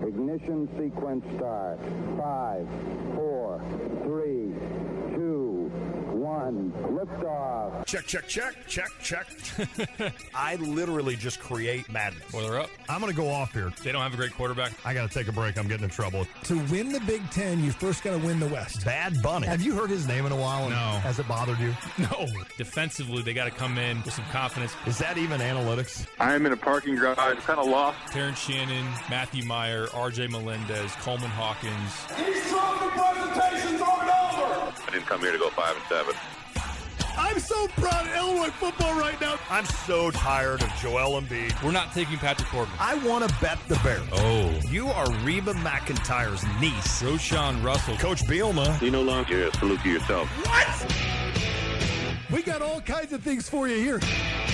Ignition sequence start. 5, 4, 3, 2, 1. Liftoff. Check. I literally just create madness. Well, they're up. I'm going to go off here. They don't have a great quarterback. I got to take a break. I'm getting in trouble. To win the Big Ten, you first got to win the West. Bad Bunny. Have you heard his name in a while? No. Has it bothered you? No. Defensively, they got to come in with some confidence. Is that even analytics? I'm in a parking garage, kind of lost. Terrence Shannon, Matthew Meyer, R.J. Melendez, Coleman Hawkins. These trophy presentations aren't over! I didn't come here to go 5-7. I'm so proud of Illinois football right now. I'm so tired of Joel Embiid. We're not taking Patrick Corbin. I want to bet the Bears. Oh. You are Reba McEntire's niece. Roshan Russell. Coach Bielema. You no longer salute to yourself. What? We got all kinds of things for you here.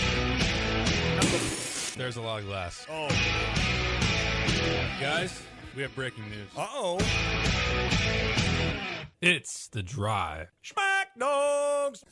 There's a lot of glass. Oh. Guys, we have breaking news. Uh-oh. It's The Drive. Smack Dogs.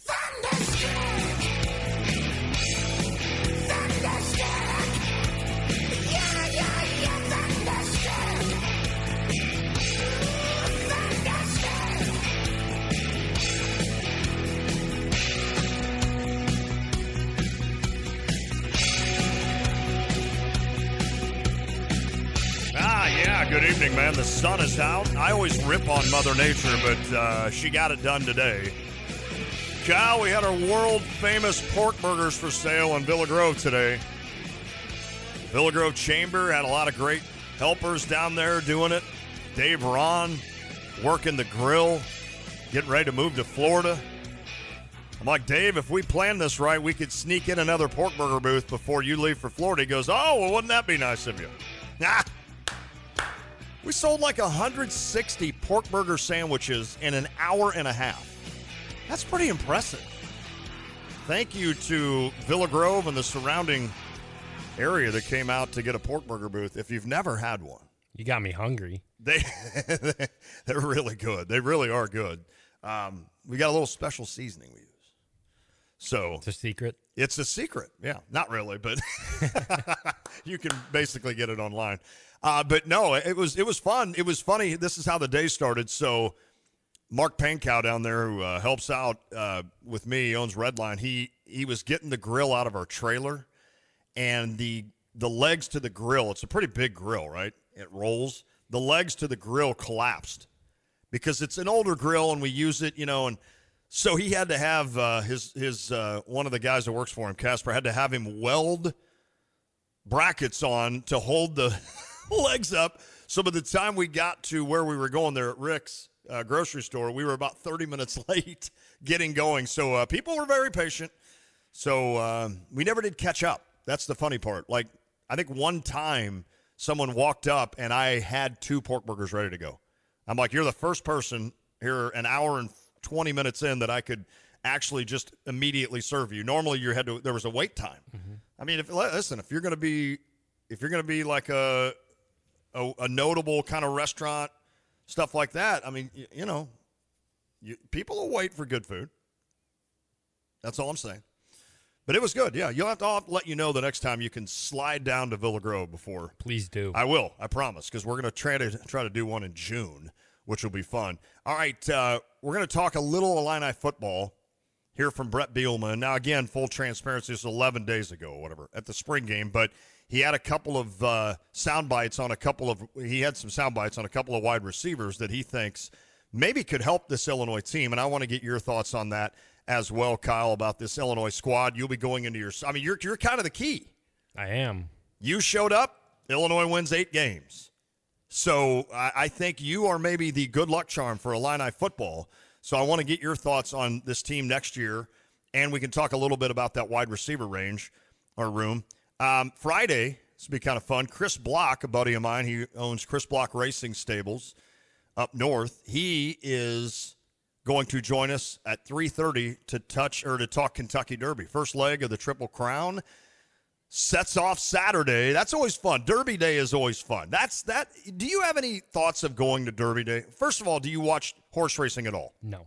Good evening, man. The sun is out. I always rip on Mother Nature, but she got it done today. Kyle, we had our world-famous pork burgers for sale in Villa Grove today. Villa Grove Chamber had a lot of great helpers down there doing it. Dave Ron working the grill, getting ready to move to Florida. I'm like, Dave, if we plan this right, we could sneak in another pork burger booth before you leave for Florida. He goes, oh, well, wouldn't that be nice of you? Nah. We sold like 160 pork burger sandwiches in an hour and a half. That's pretty impressive. Thank you to Villa Grove and the surrounding area that came out to get a pork burger booth. If you've never had one. You got me hungry. They're really good. They really are good. We got a little special seasoning we use. So it's a secret? It's a secret. Yeah, not really, but you can basically get it online. But no, it was fun. It was funny. This is how the day started. So Mark Pankow down there, who helps out with me, he owns Redline. He was getting the grill out of our trailer, and the legs to the grill. It's a pretty big grill, right? It rolls. The legs to the grill collapsed because it's an older grill, and we use it, and so he had to have his one of the guys that works for him, Casper, had to have him weld brackets on to hold the legs up. So by the time we got to where we were going there at Rick's grocery store, we were about 30 minutes late getting going. So people were very patient. So we never did catch up. That's the funny part. Like, I think one time someone walked up and I had 2 pork burgers ready to go. I'm like, you're the first person here an hour and 20 minutes in that I could actually just immediately serve you. Normally there was a wait time. Mm-hmm. I mean, if you're going to be like a notable kind of restaurant, stuff like that, I mean, people will wait for good food. That's all I'm saying. But it was good. Yeah, I'll let you know the next time you can slide down to Villa Grove before. Please do. I will. I promise, because we're going to try to do one in June, which will be fun. All right, we're going to talk a little Illini football here from Brett Bielema. Now, again, full transparency, this was 11 days ago or whatever at the spring game, but he had a couple of sound bites on a couple of wide receivers that he thinks maybe could help this Illinois team, and I want to get your thoughts on that as well, Kyle, about this Illinois squad. You'll be going into you're kind of the key. I am. You showed up. Illinois wins 8 games. So I think you are maybe the good luck charm for Illini football. So I want to get your thoughts on this team next year, and we can talk a little bit about that wide receiver range or room. Friday, this will be kind of fun. Chris Block, a buddy of mine, he owns Chris Block Racing Stables up north. He is going to join us at 3:30 to talk Kentucky Derby. First leg of the Triple Crown sets off Saturday. That's always fun. Derby Day is always fun. Do you have any thoughts of going to Derby Day? First of all, do you watch horse racing at all? No.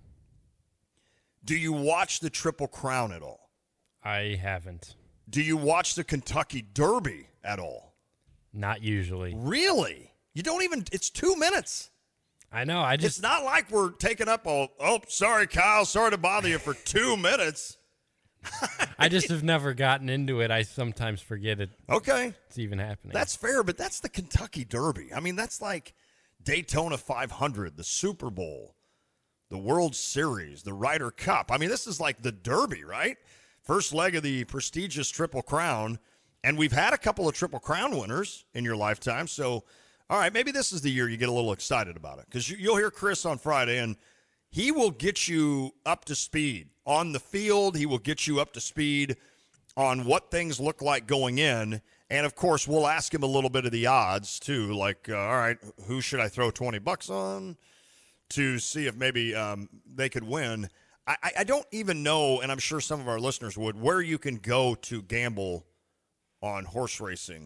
Do you watch the Triple Crown at all? I haven't. Do you watch the Kentucky Derby at all? Not usually. Really? You don't even, it's 2 minutes. I know. It's not like we're taking up sorry, Kyle, sorry to bother you for 2 minutes. I just have never gotten into it. I sometimes forget it. Okay. It's even happening. That's fair, but that's the Kentucky Derby. I mean, that's like Daytona 500, the Super Bowl, the World Series, the Ryder Cup. I mean, this is like the Derby, right? First leg of the prestigious Triple Crown. And we've had a couple of Triple Crown winners in your lifetime. So, all right, maybe this is the year you get a little excited about it. Because you'll hear Chris on Friday, and he will get you up to speed on the field. He will get you up to speed on what things look like going in. And, of course, we'll ask him a little bit of the odds, too. Like, all right, who should I throw $20 on to see if maybe they could win? I don't even know, and I'm sure some of our listeners would, where you can go to gamble on horse racing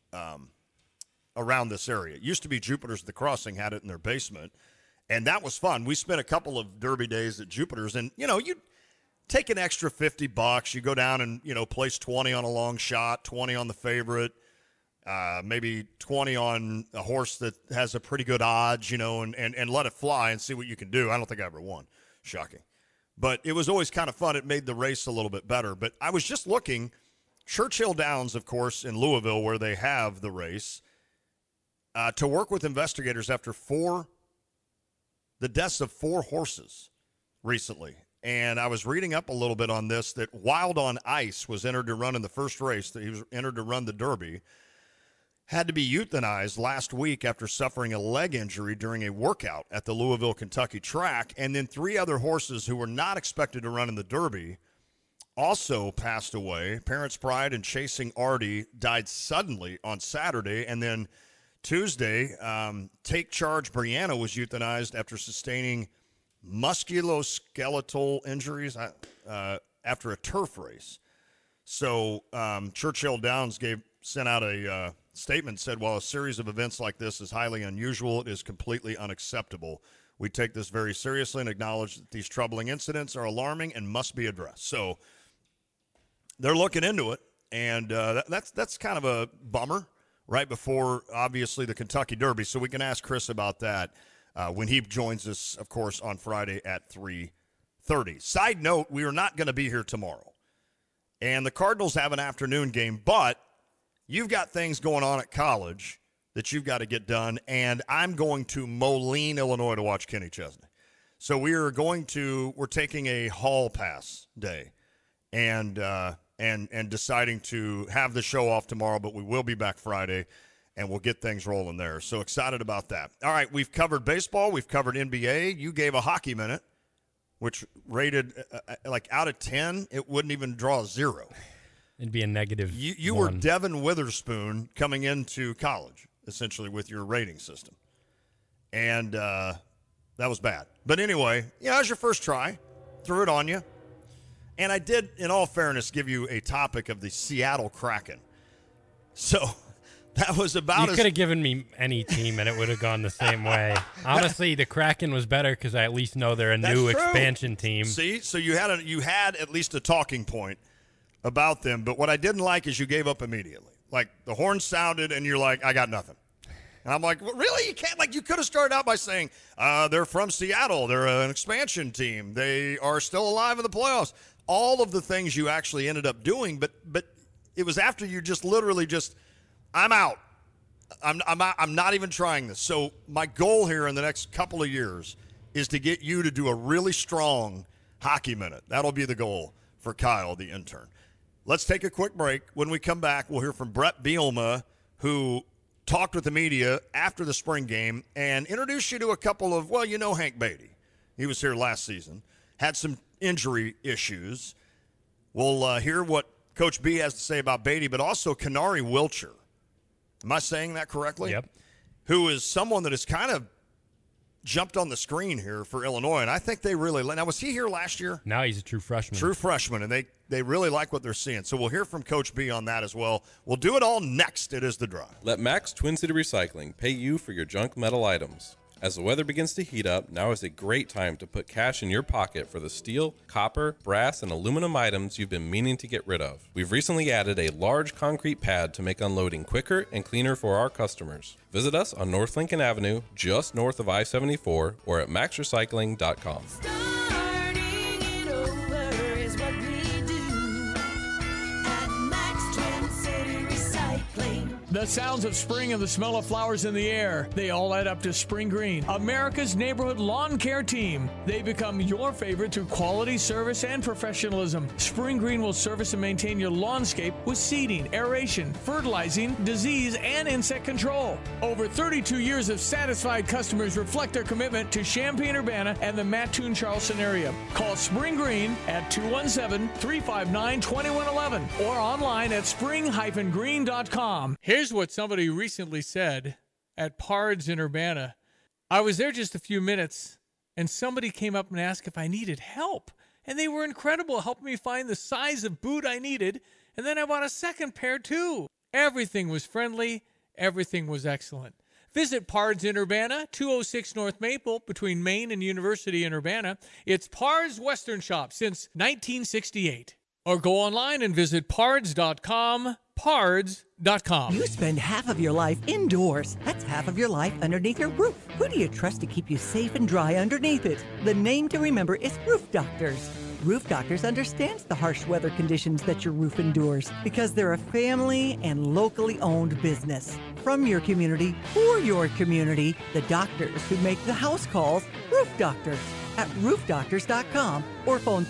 around this area. It used to be Jupiter's at the Crossing had it in their basement, and that was fun. We spent a couple of Derby days at Jupiter's, and, you take an extra $50. You go down and, place 20 on a long shot, 20 on the favorite, maybe 20 on a horse that has a pretty good odds, and let it fly and see what you can do. I don't think I ever won. Shocking. But it was always kind of fun. It made the race a little bit better. But I was just looking, Churchill Downs, of course, in Louisville, where they have the race, to work with investigators after the deaths of 4 horses recently. And I was reading up a little bit on this, that Wild on Ice was entered to run in the first race, that he was entered to run the Derby, had to be euthanized last week after suffering a leg injury during a workout at the Louisville, Kentucky track. And then 3 other horses who were not expected to run in the Derby also passed away. Parents' Pride and Chasing Artie died suddenly on Saturday. And then Tuesday, Take Charge Brianna was euthanized after sustaining musculoskeletal injuries after a turf race. So Churchill Downs sent out a statement, said, while a series of events like this is highly unusual, it is completely unacceptable. We take this very seriously and acknowledge that these troubling incidents are alarming and must be addressed. So they're looking into it, and that's kind of a bummer right before, obviously, the Kentucky Derby. So we can ask Chris about that when he joins us, of course, on Friday at 3:30. Side note, we are not going to be here tomorrow. And the Cardinals have an afternoon game, but you've got things going on at college that you've got to get done, and I'm going to Moline, Illinois to watch Kenny Chesney. So we're taking a hall pass day and deciding to have the show off tomorrow, but we will be back Friday, and we'll get things rolling there. So excited about that. All right, we've covered baseball. We've covered NBA. You gave a hockey minute, which rated out of 10, it wouldn't even draw a 0. It'd be a negative. You were Devin Witherspoon coming into college, essentially, with your rating system. And that was bad. But anyway, it was your first try. Threw it on you. And I did, in all fairness, give you a topic of the Seattle Kraken. So that was about You could have given me any team, and it would have gone the same way. Honestly, the Kraken was better because I at least know they're a new expansion team. See? So you had at least a talking point about them, but what I didn't like is you gave up immediately. Like, the horn sounded, and you're like, I got nothing. And I'm like, well, really? You can't? Like, you could have started out by saying, they're from Seattle. They're an expansion team. They are still alive in the playoffs. All of the things you actually ended up doing, but it was after you just literally I'm out. I'm not even trying this. So my goal here in the next couple of years is to get you to do a really strong hockey minute. That'll be the goal for Kyle, the intern. Let's take a quick break. When we come back, we'll hear from Brett Bielema, who talked with the media after the spring game and introduced you to a couple of, Hank Beatty. He was here last season, had some injury issues. We'll hear what Coach B has to say about Beatty, but also Kenari Wilcher. Am I saying that correctly? Yep. Who is someone that has kind of jumped on the screen here for Illinois, and I think they really – now, was he here last year? Now he's a true freshman. True freshman, and they really like what they're seeing. So we'll hear from Coach B on that as well. We'll do it all next. It is The Drive. Let Max Twin City Recycling pay you for your junk metal items. As the weather begins to heat up, now is a great time to put cash in your pocket for the steel, copper, brass, and aluminum items you've been meaning to get rid of. We've recently added a large concrete pad to make unloading quicker and cleaner for our customers. Visit us on North Lincoln Avenue, just north of I-74, or at maxrecycling.com. The sounds of spring and the smell of flowers in the air, they all add up to Spring Green, America's neighborhood lawn care team. They become your favorite through quality service and professionalism. Spring Green will service and maintain your lawnscape with seeding, aeration, fertilizing, disease, and insect control. Over 32 years of satisfied customers reflect their commitment to Champaign-Urbana and the Mattoon-Charleston area. Call Spring Green at 217-359-2111 or online at spring-green.com. Here's what somebody recently said at Pards in Urbana. I was there just a few minutes, and somebody came up and asked if I needed help. And they were incredible, helping me find the size of boot I needed, and then I bought a second pair too. Everything was friendly. Everything was excellent. Visit Pards in Urbana, 206 North Maple, between Main and University in Urbana. It's Pards Western Shop since 1968. Or go online and visit pards.com, pards.com. You spend half of your life indoors. That's half of your life underneath your roof. Who do you trust to keep you safe and dry underneath it? The name to remember is Roof Doctors. Roof Doctors understands the harsh weather conditions that your roof endures because they're a family and locally owned business. From your community for your community, the doctors who make the house calls, Roof Doctors, at roofdoctors.com or phone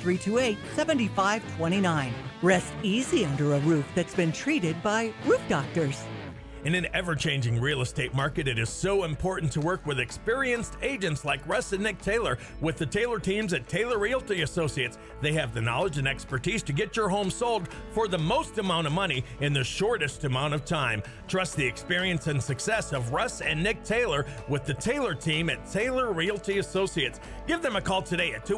328-7529. Rest easy under a roof that's been treated by Roof Doctors. In an ever-changing real estate market, it is so important to work with experienced agents like Russ and Nick Taylor with the Taylor teams at Taylor Realty Associates. They have the knowledge and expertise to get your home sold for the most amount of money in the shortest amount of time. Trust the experience and success of Russ and Nick Taylor with the Taylor team at Taylor Realty Associates. Give them a call today at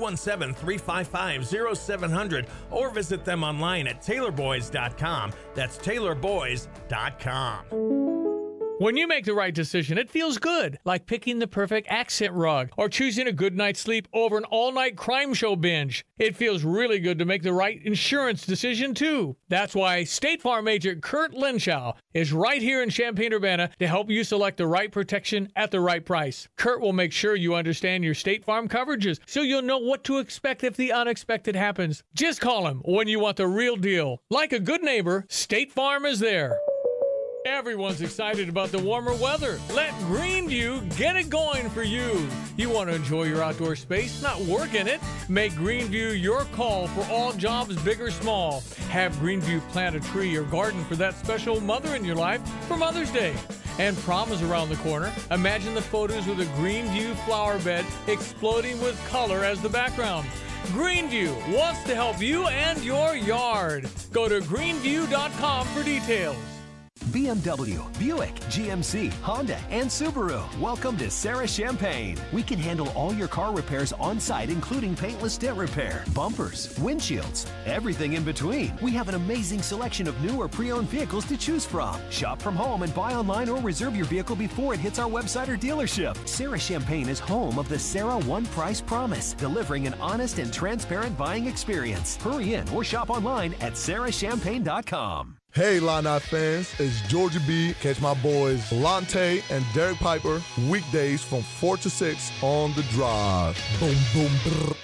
217-355-0700 or visit them online at taylorboys.com. That's taylorboys.com. When you make the right decision, it feels good, like picking the perfect accent rug or choosing a good night's sleep over an all-night crime show binge. It feels really good to make the right insurance decision, too. That's why State Farm agent Kurt Lenschow is right here in Champaign-Urbana to help you select the right protection at the right price. Kurt will make sure you understand your State Farm coverages so you'll know what to expect if the unexpected happens. Just call him when you want the real deal. Like a good neighbor, State Farm is there. Everyone's excited about the warmer weather. Let Greenview get it going for you. You want to enjoy your outdoor space, not work in it? Make Greenview your call for all jobs, big or small. Have Greenview plant a tree or garden for that special mother in your life for Mother's Day. And prom is around the corner. Imagine the photos with a Greenview flower bed exploding with color as the background. Greenview wants to help you and your yard. Go to greenview.com for details. BMW, Buick, GMC, Honda, and Subaru. Welcome to Sarah Champagne. We can handle all your car repairs on site, including paintless dent repair, bumpers, windshields, everything in between. We have an amazing selection of new or pre-owned vehicles to choose from. Shop from home and buy online or reserve your vehicle before it hits our website or dealership. Sarah Champagne is home of the Sarah One Price Promise, delivering an honest and transparent buying experience. Hurry in or shop online at sarahchampagne.com. Hey, Illini fans, it's Georgia B. Catch my boys Lante and Derek Piper weekdays from 4 to 6 on The Drive. Boom, boom, brr.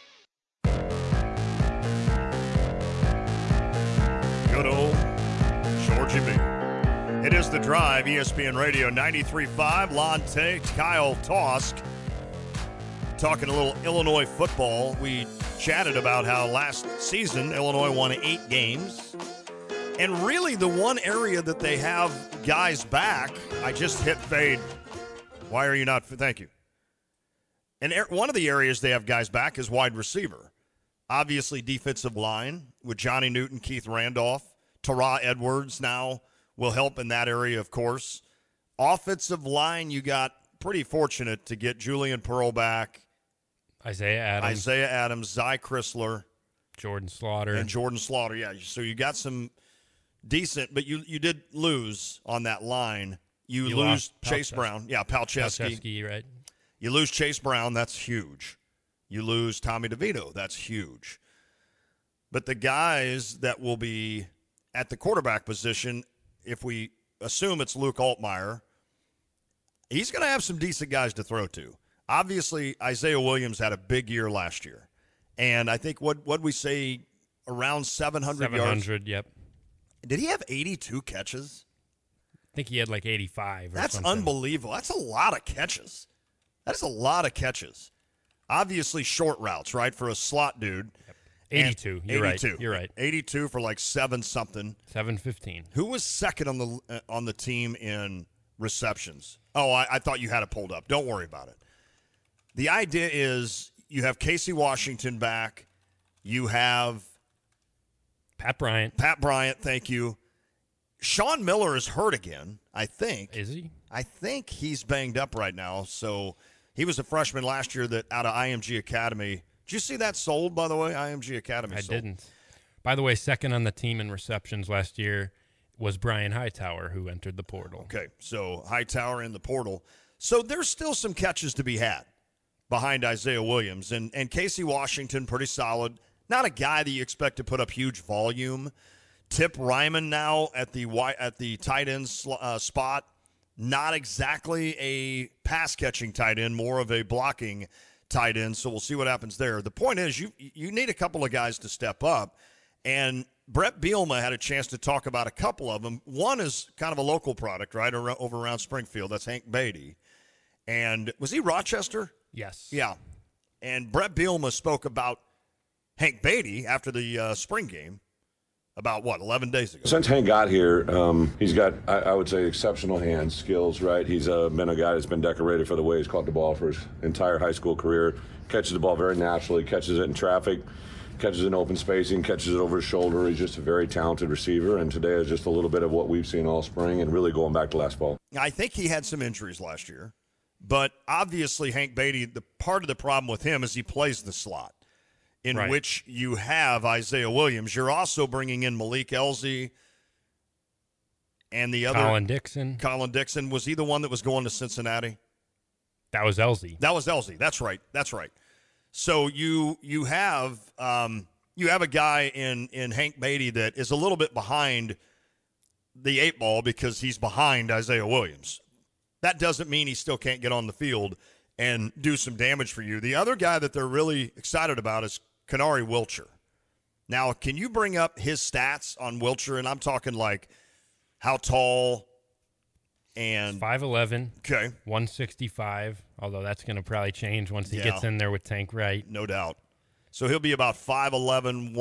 Good old Georgia B. It is The Drive, ESPN Radio 93.5. Lante, Kyle Tosk. Talking a little Illinois football. We chatted about how last season Illinois won 8 games. And really, the one area that they have guys back, I just hit fade. Why are you not? Thank you. And one of the areas they have guys back is wide receiver. Obviously, defensive line with Johnny Newton, Keith Randolph. Tara Edwards now will help in that area, of course. Offensive line, you got pretty fortunate to get Julian Pearl back. Isaiah Adams, Zy Chrysler. Jordan Slaughter. Yeah. So you got some decent, but you did lose on that line. You lose Chase Brown. Yeah, Palczewski. Right. You lose Chase Brown, that's huge. You lose Tommy DeVito, that's huge. But the guys that will be at the quarterback position, if we assume it's Luke Altmaier, he's going to have some decent guys to throw to. Obviously, Isaiah Williams had a big year last year. And I think what we say, around 700 yards. 700, yep. Did he have 82 catches? I think he had like 85 or That's something. unbelievable. That's a lot of catches. That is a lot of catches. Obviously short routes, right, for a slot dude. Yep. 82. You're 82. right. You're right. 82 for like 7-something. 715. Who was second on the team in receptions? Oh, I thought you had it pulled up. Don't worry about it. The idea is you have Casey Washington back. You have Pat Bryant. Pat Bryant, thank you. Sean Miller is hurt again, I think. Is he? I think he's banged up right now. So he was a freshman last year that out of IMG Academy. Did you see that sold, by the way? IMG Academy I sold. didn't. By the way, second on the team in receptions last year was Brian Hightower, who entered the portal. Okay, so Hightower in the portal. So there's still some catches to be had behind Isaiah Williams. And Casey Washington, pretty solid. Not a guy that you expect to put up huge volume. Tip Ryman now at the tight end spot. Not exactly a pass-catching tight end, more of a blocking tight end, so we'll see what happens there. The point is you need a couple of guys to step up, and Brett Bielema had a chance to talk about a couple of them. One is kind of a local product, right, over around Springfield. That's Hank Beatty. And was he Rochester? Yes. Yeah. And Brett Bielema spoke about Hank Beatty after the spring game about, 11 days ago? Since Hank got here, he's got, I would say, exceptional hand skills, right? He's been a guy that's been decorated for the way he's caught the ball for his entire high school career. Catches the ball very naturally, catches it in traffic, catches it in open spacing, catches it over his shoulder. He's just a very talented receiver, and today is just a little bit of what we've seen all spring and really going back to last fall. I think he had some injuries last year, but obviously Hank Beatty, the part of the problem with him is he plays the slot, in right. which you have Isaiah Williams. You're also bringing in Malik Elzy and the other Colin Dixon. Colin Dixon. Was he the one that was going to Cincinnati? That was Elzy. That was Elzy. That's right. That's right. So you have a guy in Hank Beatty that is a little bit behind the 8 ball because he's behind Isaiah Williams. That doesn't mean he still can't get on the field and do some damage for you. The other guy that they're really excited about is Kenari Wilcher. Now, can you bring up his stats on Wilcher? And I'm talking like how tall and 5'11". Okay. 165, although that's going to probably change once he gets in there with Tank Wright. No doubt. So he'll be about 5'11",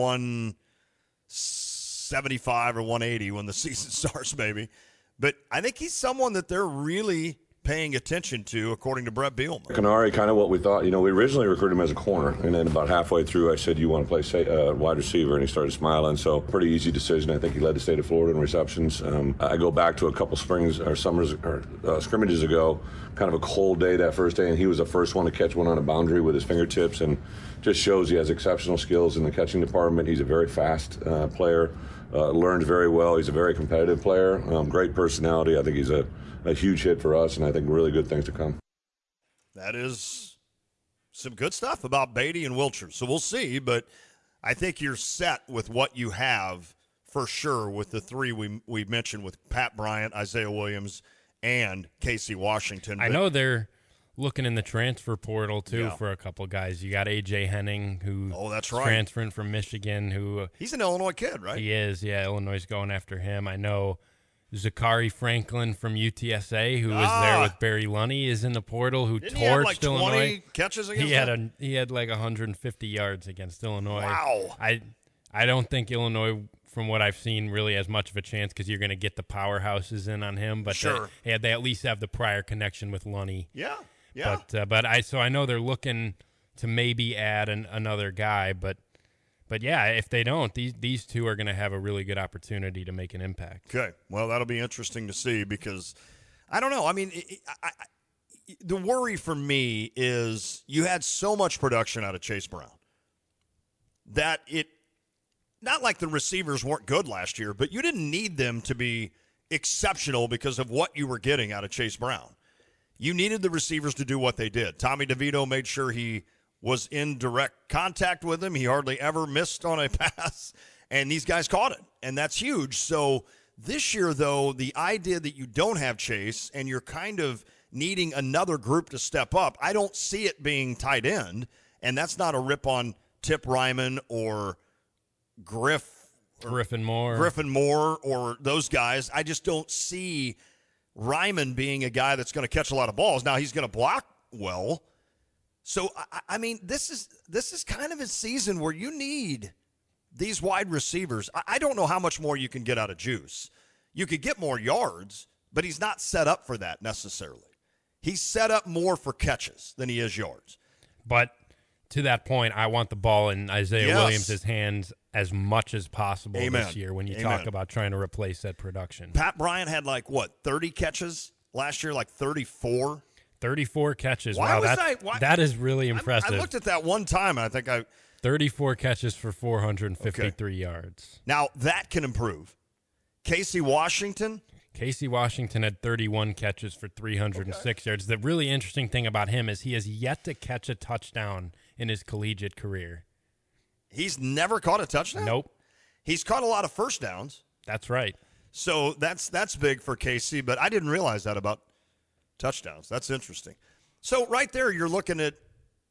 175 or 180 when the season starts maybe. But I think he's someone that they're really paying attention to, according to Brett Bielema. Kenari, kind of what we thought. We originally recruited him as a corner, and then about halfway through, I said, "You want to play wide receiver?" And he started smiling. So pretty easy decision. I think he led the state of Florida in receptions. I go back to a couple springs or summers or scrimmages ago, kind of a cold day that first day, and he was the first one to catch one on a boundary with his fingertips, and just shows he has exceptional skills in the catching department. He's a very fast player, learns very well. He's a very competitive player, great personality. I think he's a huge hit for us, and I think really good things to come. That is some good stuff about Beatty and Wilcher. So we'll see, but I think you're set with what you have for sure with the three we mentioned with Pat Bryant, Isaiah Williams, and Casey Washington. I know they're looking in the transfer portal, too, for a couple guys. You got A.J. Henning, who that's right. transferring from Michigan. He's an Illinois kid, right? He is, yeah. Illinois is going after him. I know Zachary Franklin from UTSA, who was there with Barry Lunny, is in the portal, who Didn't he have like torched Illinois. 20 catches against them? He had like 150 yards against Illinois. Wow. I don't think Illinois, from what I've seen, really has much of a chance because you're going to get the powerhouses in on him. But sure. They at least have the prior connection with Lunny. Yeah. But I know they're looking to maybe add another guy, but yeah, if they don't, these two are going to have a really good opportunity to make an impact. Okay, well, that'll be interesting to see because I don't know. I mean, the worry for me is you had so much production out of Chase Brown that not like the receivers weren't good last year, but you didn't need them to be exceptional because of what you were getting out of Chase Brown. you needed the receivers to do what they did. Tommy DeVito made sure he was in direct contact with him. He hardly ever missed on a pass, and these guys caught it, and that's huge. So this year, though, the idea that you don't have Chase and you're kind of needing another group to step up, I don't see it being tight end, and that's not a rip on Tip Ryman or Griffin Moore or those guys. I just don't see Ryman being a guy that's going to catch a lot of balls. Now, he's going to block well. So, I mean, this is kind of a season where you need these wide receivers. I don't know how much more you can get out of Juice. You could get more yards, but he's not set up for that necessarily. He's set up more for catches than he is yards. But to that point, I want the ball in Isaiah Williams' hands as much as possible this year when you talk about trying to replace that production. Pat Bryant had 30 catches last year, 34? 34 catches. That is really impressive. I looked at that one time, and I think 34 catches for 453 yards. Now, that can improve. Casey Washington had 31 catches for 306 yards. The really interesting thing about him is he has yet to catch a touchdown in his collegiate career. He's never caught a touchdown? Nope. He's caught a lot of first downs. That's right. So that's big for Casey, but I didn't realize that about touchdowns. That's interesting. So right there, you're looking at,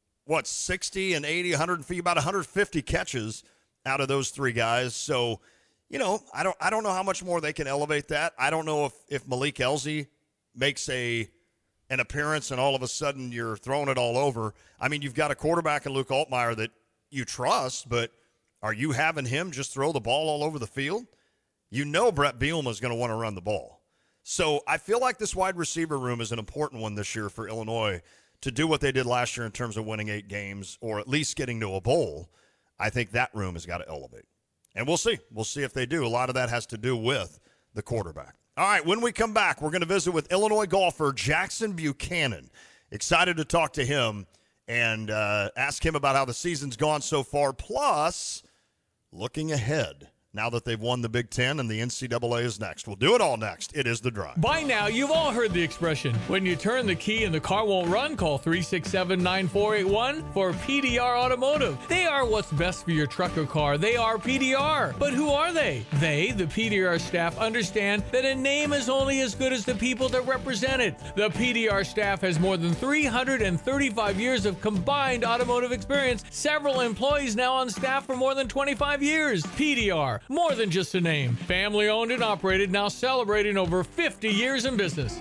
60 and 80, 100, about 150 catches out of those three guys. So, I don't know how much more they can elevate that. I don't know if Malik Elzy makes an appearance and all of a sudden you're throwing it all over. I mean, you've got a quarterback in Luke Altmaier that you trust, but are you having him just throw the ball all over the field? Brett Bielema is going to want to run the ball. So I feel like this wide receiver room is an important one this year for Illinois to do what they did last year in terms of winning 8 games or at least getting to a bowl. I think that room has got to elevate. And we'll see. We'll see if they do. A lot of that has to do with the quarterback. All right, when we come back, we're going to visit with Illinois golfer Jackson Buchanan. Excited to talk to him and ask him about how the season's gone so far, plus looking ahead now that they've won the Big Ten and the NCAA is next. We'll do it all next. It is The Drive. By now, you've all heard the expression, when you turn the key and the car won't run, call 367-9481 for PDR Automotive. They are what's best for your truck or car. They are PDR. But who are they? They, the PDR staff, understand that a name is only as good as the people that represent it. The PDR staff has more than 335 years of combined automotive experience. Several employees now on staff for more than 25 years. PDR. More than just a name. Family owned and operated, now celebrating over 50 years in business.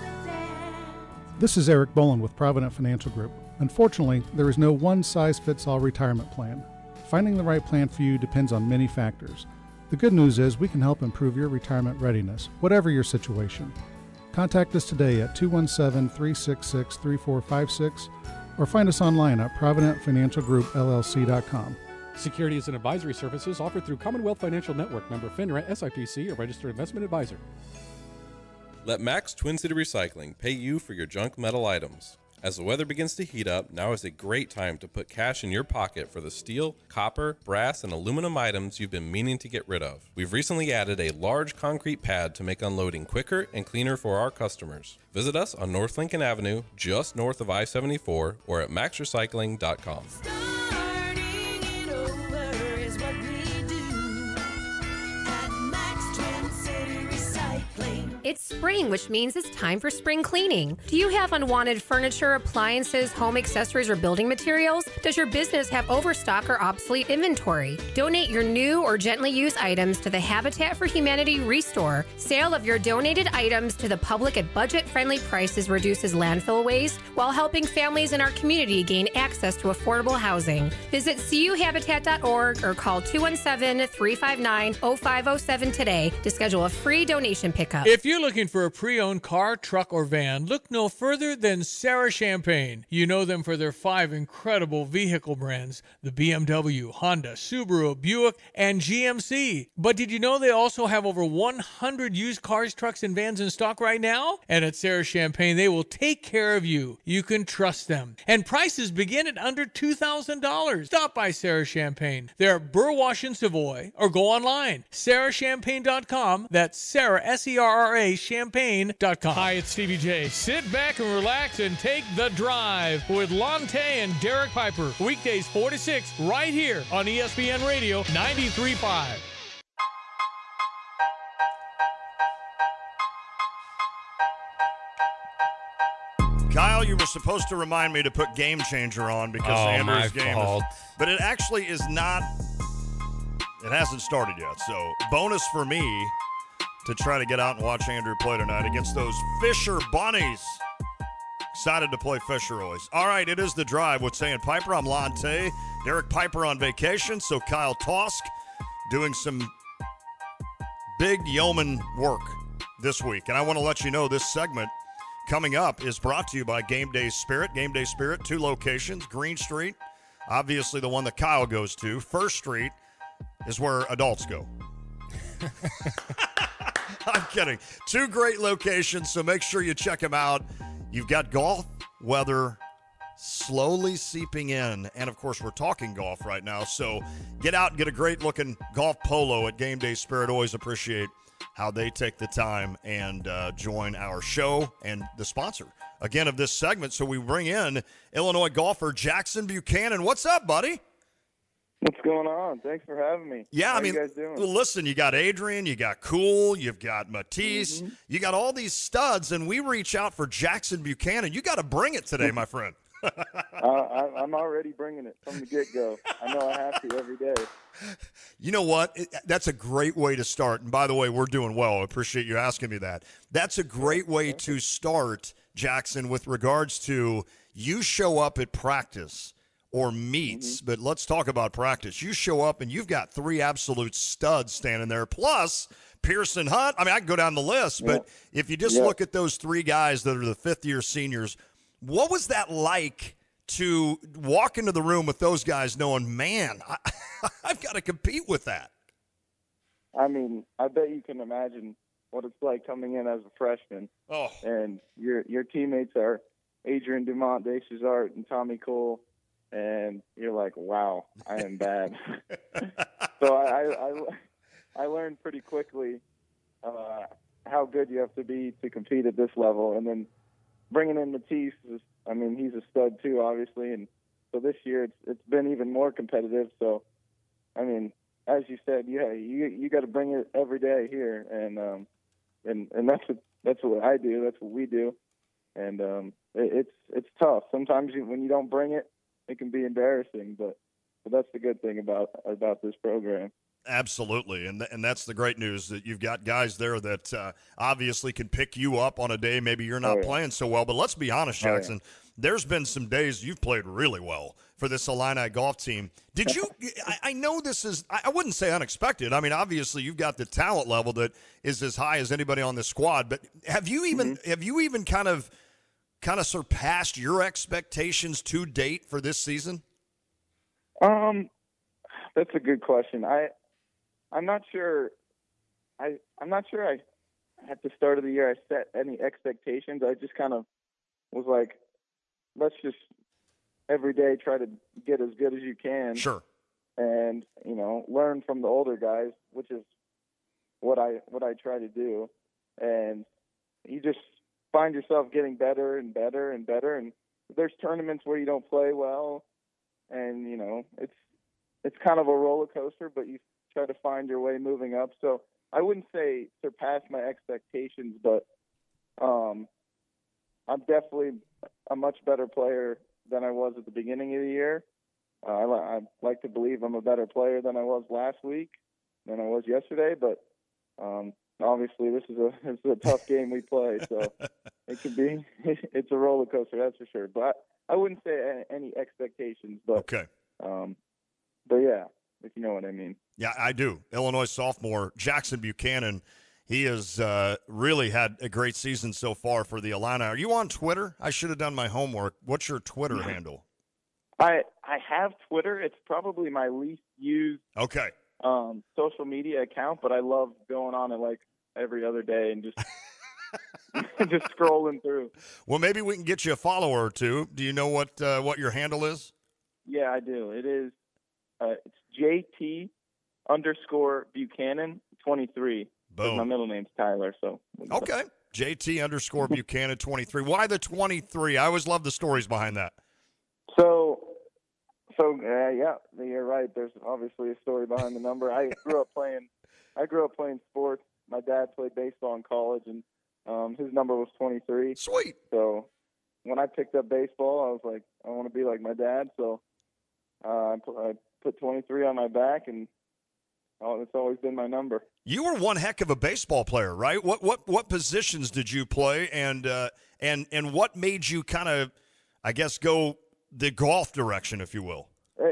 This is Eric Boland with Provident Financial Group. Unfortunately, there is no one-size-fits-all retirement plan. Finding the right plan for you depends on many factors. The good news is we can help improve your retirement readiness, whatever your situation. Contact us today at 217-366-3456 or find us online at providentfinancialgroupllc.com. Securities and advisory services offered through Commonwealth Financial Network, member FINRA, SIPC, a registered investment advisor. Let Max Twin City Recycling pay you for your junk metal items. As the weather begins to heat up, now is a great time to put cash in your pocket for the steel, copper, brass, and aluminum items you've been meaning to get rid of. We've recently added a large concrete pad to make unloading quicker and cleaner for our customers. Visit us on North Lincoln Avenue, just north of I-74, or at maxrecycling.com. It's spring, which means it's time for spring cleaning. Do you have unwanted furniture, appliances, home accessories, or building materials? Does your business have overstock or obsolete inventory? Donate your new or gently used items to the Habitat for Humanity Restore. Sale of your donated items to the public at budget-friendly prices reduces landfill waste while helping families in our community gain access to affordable housing. Visit cuhabitat.org or call 217-359-0507 today to schedule a free donation pickup. If you're looking for a pre-owned car, truck, or van, look no further than Sarah Champagne. You know them for their 5 incredible vehicle brands, the BMW, Honda, Subaru, Buick, and GMC. But did you know they also have over 100 used cars, trucks, and vans in stock right now? And at Sarah Champagne, they will take care of you. You can trust them. And prices begin at under $2,000. Stop by Sarah Champagne. They're at Burwash and Savoy, or go online, sarahchampagne.com. That's Sarah, SERRA, SaRaChampagne.com. Hi, it's Stevie J. Sit back and relax and take the drive with Lonte and Derek Piper. Weekdays 4 to 6 right here on ESPN Radio 93.5. Kyle, you were supposed to remind me to put Game Changer on because Andrew's game is, but it actually is not. It hasn't started yet, so bonus for me to try to get out and watch Andrew play tonight against those Fisher Bunnies. Excited to play Fisher always. All right, it is the drive with Say and Piper. I'm Lonte. Derek Piper on vacation, so Kyle Tosk doing some big yeoman work this week. And I want to let you know this segment coming up is brought to you by Game Day Spirit. Game Day Spirit, 2 locations, Green Street, obviously the one that Kyle goes to. First Street is where adults go. I'm kidding. 2 great locations, so make sure you check them out. You've got golf weather slowly seeping in, and of course we're talking golf right now, so get out and get a great looking golf polo at Game Day Spirit. Always appreciate how they take the time and join our show and the sponsor, again, of this segment. So we bring in Illinois golfer Jackson Buchanan. What's up, buddy? What's going on? Thanks for having me. Yeah, How you guys doing? Well, listen, you got Adrian, you got Cool, you've got Matisse, you got all these studs, and we reach out for Jackson Buchanan. You got to bring it today, my friend. I'm already bringing it from the get-go. I know I have to every day. You know what? That's a great way to start. And by the way, we're doing well. I appreciate you asking me that. That's a great way to start, Jackson, with regards to you show up at practice or meets, but let's talk about practice. You show up and you've got 3 absolute studs standing there, plus Pearson Hunt. I mean, I can go down the list, but if you just look at those 3 guys that are the 5th-year seniors, what was that like to walk into the room with those guys knowing, man, I've got to compete with that? I mean, I bet you can imagine what it's like coming in as a freshman. Oh. And your teammates are Adrian Dumont, Dave Cesart, and Tommy Cole, and you're like, wow, I am bad. So I learned pretty quickly how good you have to be to compete at this level. And then bringing in Matisse, he's a stud too, obviously. And so this year it's been even more competitive. So, I mean, as you said, you got to bring it every day here. And that's what I do. That's what we do. And it's tough. Sometimes when you don't bring it, it can be embarrassing, but that's the good thing about this program. Absolutely, and that's the great news, that you've got guys there that obviously can pick you up on a day maybe you're not playing so well. But let's be honest, Jackson, there's been some days you've played really well for this Illini golf team. Did you – I know this is – I wouldn't say unexpected. I mean, obviously you've got the talent level that is as high as anybody on this squad, but have you even kind of surpassed your expectations to date for this season? That's a good question. I'm not sure. I'm not sure. At the start of the year, I set any expectations. I just kind of was like, let's just every day try to get as good as you can. Sure. And learn from the older guys, which is what I try to do. And you just find yourself getting better and better and better. And there's tournaments where you don't play well, and it's kind of a roller coaster, but you try to find your way moving up. So I wouldn't say surpass my expectations, but I'm definitely a much better player than I was at the beginning of the year. I like to believe I'm a better player than I was last week, than I was yesterday, but obviously this is a tough game we play, so it's a roller coaster, that's for sure. But I wouldn't say any expectations, but okay. But yeah, if you know what I mean. Yeah, I do. Illinois sophomore Jackson Buchanan, he has really had a great season so far for the Illini. Are you on Twitter? I should have done my homework. What's your Twitter handle? I have Twitter. It's probably my least used social media account, but I love going on it like every other day and just just scrolling through. Well, maybe we can get you a follower or two. Do you know what your handle is? Yeah, I do. It is it's JT_Buchanan 23. Boom. My middle name's Tyler, so. Okay. JT_Buchanan 23. Why the 23? I always love the stories behind that. So yeah, you're right. There's obviously a story behind the number. I grew up playing sports. My dad played baseball in college, and his number was 23. Sweet. So when I picked up baseball, I was like, I want to be like my dad. So I put 23 on my back, and it's always been my number. You were one heck of a baseball player, right? What positions did you play, and what made you kind of, I guess, go the golf direction, if you will?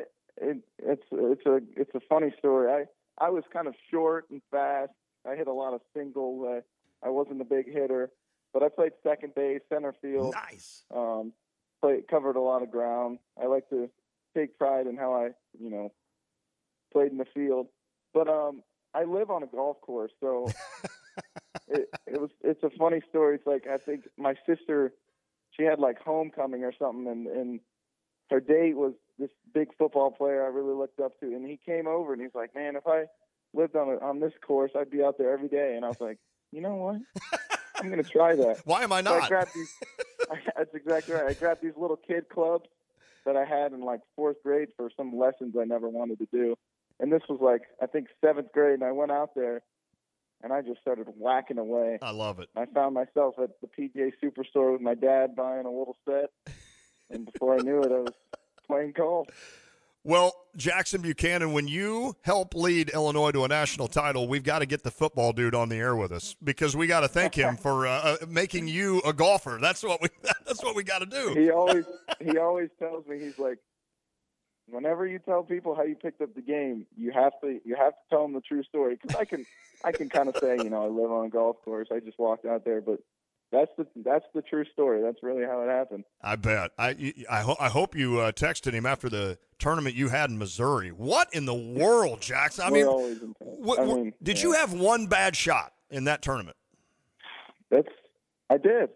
It's a funny story. I was kind of short and fast. I hit a lot of singles. I wasn't a big hitter, but I played second base, center field. Nice. Covered a lot of ground. I like to take pride in how I, played in the field. But I live on a golf course, so it's a funny story. It's like, I think my sister, she had like homecoming or something, and her date was this big football player I really looked up to, and he came over and he's like, man, if I lived on this course, I'd be out there every day. And I was like, you know what? I'm going to try that. Why am I not? So I grabbed these, that's exactly right. I grabbed these little kid clubs that I had in like 4th grade for some lessons I never wanted to do. And this was like, I think 7th grade, and I went out there and I just started whacking away. I love it. I found myself at the PGA Superstore with my dad buying a little set. And before I knew it, I was playing golf. Well, Jackson Buchanan, when you help lead Illinois to a national title, we've got to get the football dude on the air with us, because we got to thank him for making you a golfer. That's what we got to do. He always tells me, he's like, whenever you tell people how you picked up the game, you have to tell them the true story. Because I can kind of say, I live on a golf course. I just walked out there, but that's the true story. That's really how it happened. I bet. I hope you texted him after the tournament you had in Missouri. What in the world, Jackson? Did you have one bad shot in that tournament? I did.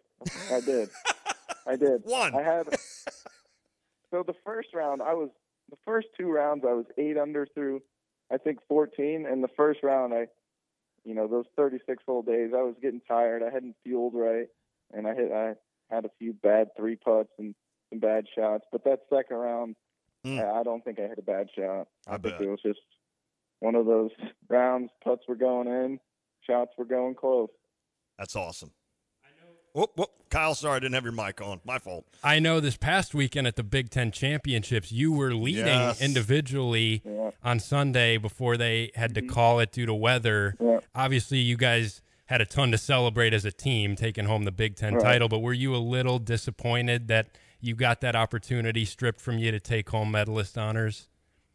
One. I had. So the first 2 rounds, I was 8 under through, I think, 14. And the first round, those 36-hole days, I was getting tired. I hadn't fueled right, and I had a few bad 3 putts and some bad shots. But that second round, I don't think I hit a bad shot. I think it was just one of those rounds. Putts were going in, shots were going close. That's awesome. Whoop. Kyle, sorry, I didn't have your mic on. My fault. I know this past weekend at the Big Ten Championships, you were leading individually on Sunday before they had to call it due to weather. Yeah. Obviously, you guys had a ton to celebrate as a team, taking home the Big Ten title, but were you a little disappointed that you got that opportunity stripped from you to take home medalist honors?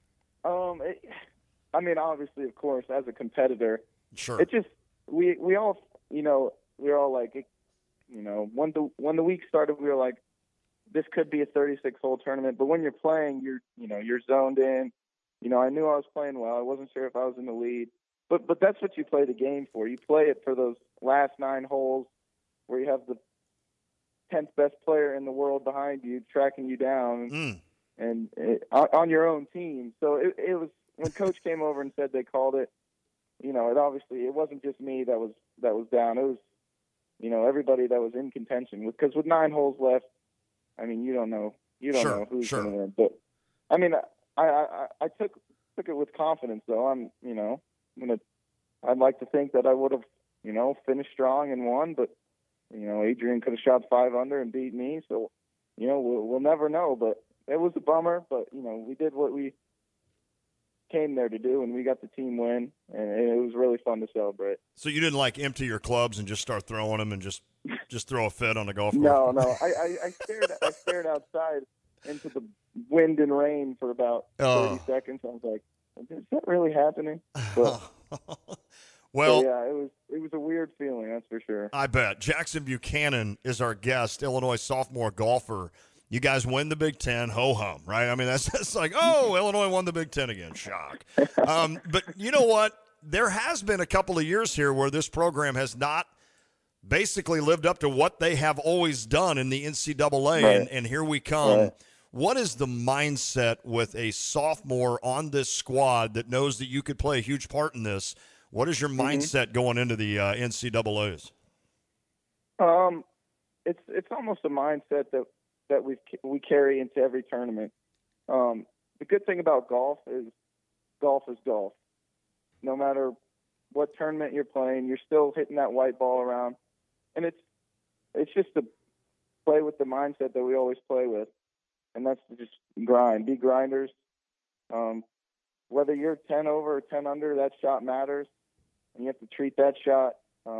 Obviously, of course, as a competitor, sure. It just, we all, we're all like, when the week started, we were like, this could be a 36-hole tournament. But when you're playing, you're zoned in. I knew I was playing well. I wasn't sure if I was in the lead. But that's what you play the game for. You play it for those last 9 holes where you have the 10th best player in the world behind you, tracking you down, and on your own team. So it was, when Coach came over and said they called it, it wasn't just me that was down. It was, everybody that was in contention, because with 9 holes left, you don't know know who's going to win. But I took it with confidence, though. I'd like to think that I would have, finished strong and won, but Adrian could have shot 5 under and beat me. So, we'll never know. But it was a bummer. But we did what we came there to do, and we got the team win, and it was really fun to celebrate. So you didn't empty your clubs and just start throwing them and just throw a fit on the golf course? No. I stared outside into the wind and rain for about 30 seconds. I was like, is that really happening? But, well, yeah, it was a weird feeling, that's for sure. I bet. Jackson Buchanan is our guest, Illinois sophomore golfer. You guys win the Big Ten, ho-hum, right? That's like, Illinois won the Big Ten again. Shock. But you know what? There has been a couple of years here where this program has not basically lived up to what they have always done in the NCAA, and here we come. Right. What is the mindset with a sophomore on this squad that knows that you could play a huge part in this? What is your mindset going into the NCAAs? It's almost a mindset that we carry into every tournament. The good thing about golf is golf. No matter what tournament you're playing, you're still hitting that white ball around, and it's just to play with the mindset that we always play with, and that's to just grind, be grinders. Whether you're 10 over or 10 under, that shot matters, and you have to treat that shot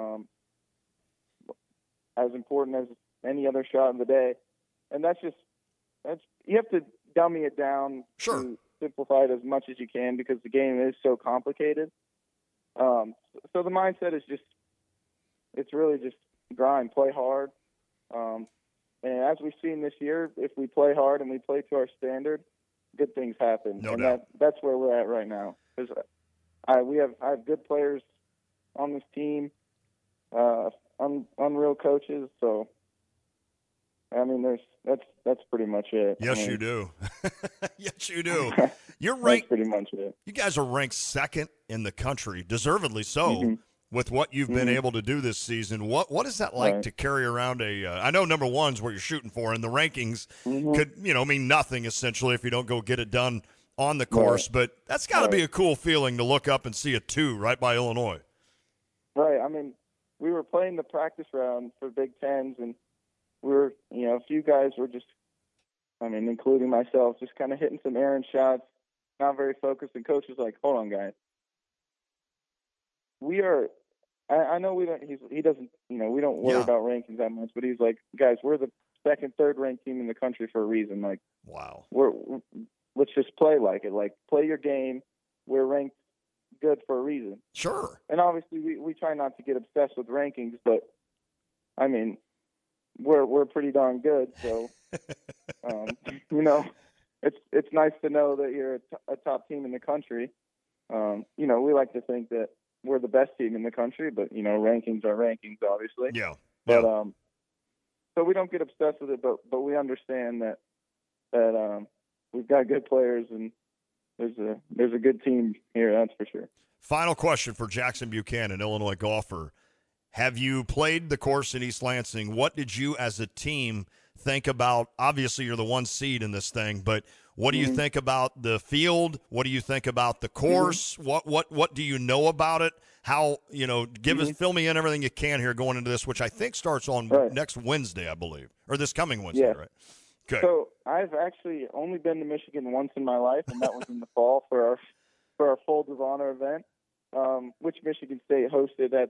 as important as any other shot in the day. And that's you have to dummy it down to simplify it as much as you can because the game is so complicated. So the mindset is it's really just grind, play hard. And as we've seen this year, if we play hard and we play to our standard, good things happen. No doubt. That's where we're at right now. Because I have good players on this team, unreal coaches. So, I mean, that's pretty much it. Yes, you do. Yes, you do. You're ranked. That's pretty much it. You guys are ranked second in the country, deservedly so, with what you've been able to do this season. What is that like to carry around I know number one's what you're shooting for, and the rankings could, mean nothing essentially if you don't go get it done on the course. But that's got to be a cool feeling to look up and see a 2 right by Illinois. Right. I mean, we were playing the practice round for Big Tens, and we were, a few guys were just, including myself, just kind of hitting some errant shots, not very focused. And coach was like, "Hold on, guys. We are." I know we don't. He doesn't. We don't worry about rankings that much. But he's like, "Guys, we're the second, third ranked team in the country for a reason. Like, wow. Let's just play like it. Like, play your game. We're ranked good for a reason." Sure. And obviously, we try not to get obsessed with rankings, but we're pretty darn good. So, it's nice to know that you're a top team in the country. We like to think that we're the best team in the country, but rankings are rankings, obviously. Yeah. But so we don't get obsessed with it, but we understand that we've got good players and there's a good team here, that's for sure. Final question for Jackson Buchanan, Illinois golfer. Have you played the course in East Lansing? What did you as a team think about? Obviously, you're the 1 seed in this thing, but what do you think about the field? What do you think about the course? What do you know about it? How, fill me in everything you can here going into this, which I think starts on next Wednesday, I believe, or this coming Wednesday, right? Okay. So I've actually only been to Michigan once in my life, and that was in the fall for our Folds of Honor event, which Michigan State hosted at